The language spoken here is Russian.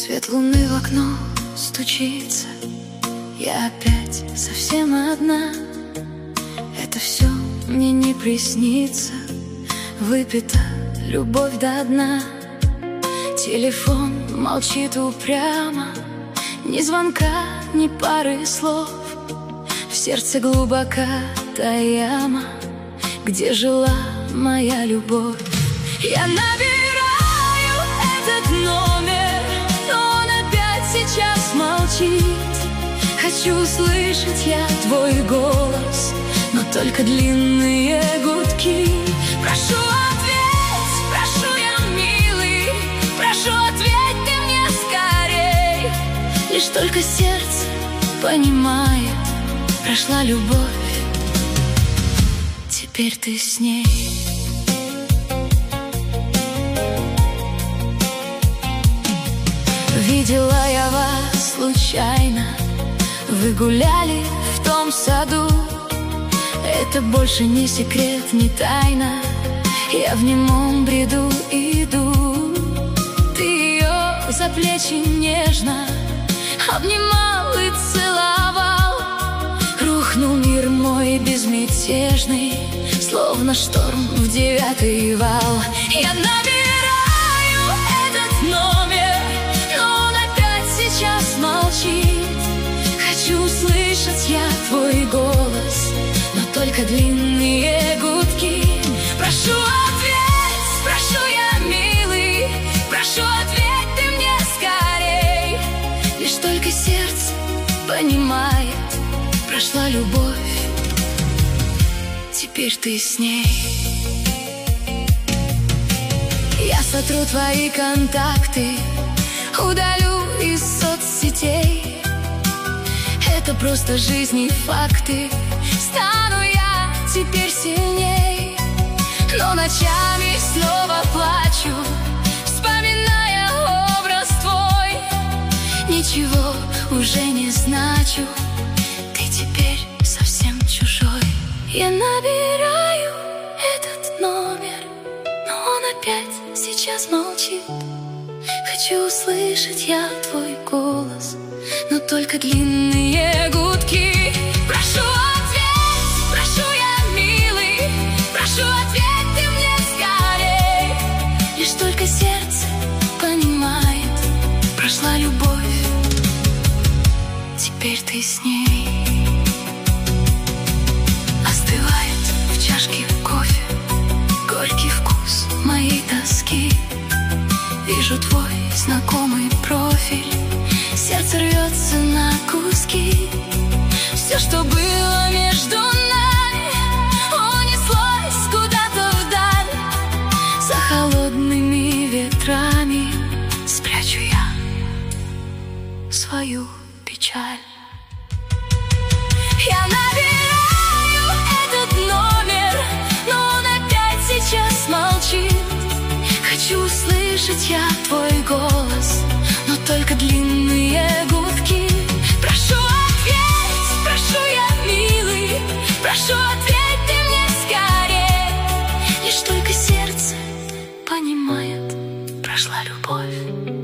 Свет луны в окно стучится, я опять совсем одна. Это все мне не приснится, выпита любовь до дна. Телефон молчит упрямо, ни звонка, ни пары слов. В сердце глубока та яма, где жила моя любовь. Я набираю этот номер, но он опять сейчас молчит. Хочу услышать я твой голос, но только длинные гудки. Прошу, ответь, прошу я, милый, прошу, ответь ты мне скорей. Лишь только сердце понимает, прошла любовь, теперь ты с ней. Видела я вас случайно, вы гуляли в том саду. Это больше не секрет, не тайна, я в немом бреду иду. Ты ее за плечи нежно обнимал и целовал. Рухнул мир мой безмятежный, словно шторм в 9-й вал. Я набираю этот номер, но он опять сейчас молчит. Хочу услышать я твой голос, но только длинные гудки. Прошу, ответь, прошу я, милый, прошу, ответь ты мне скорей. Лишь только сердце понимает, прошла любовь, теперь ты с ней. Я сотру твои контакты, удалю из соцсетей. Это просто жизнь и факты. Стану я теперь сильней, но ночами снова плачу, вспоминая образ твой. Ничего уже не значу, ты теперь совсем чужой. Я набираю этот номер, но он опять сейчас молчит. Хочу услышать я твой голос, но только длинные гудки. Прошу, ответь, прошу я, милый, прошу, ответь ты мне скорей. Лишь только сердце понимает, прошла любовь, теперь ты с ней. Остывает в чашке кофе горький вкус моей тоски. Вижу твой знакомый профиль, сердце рвется на куски. Все, что было между нами, унеслось куда-то вдаль. За холодными ветрами спрячу я свою печаль. Я набираю этот номер, но он опять сейчас молчит. Хочу услышать я твой голос, но только длинные гудки. Прошу, ответь, прошу я, милый, прошу, ответь ты мне скорей. Лишь только сердце понимает, прошла любовь,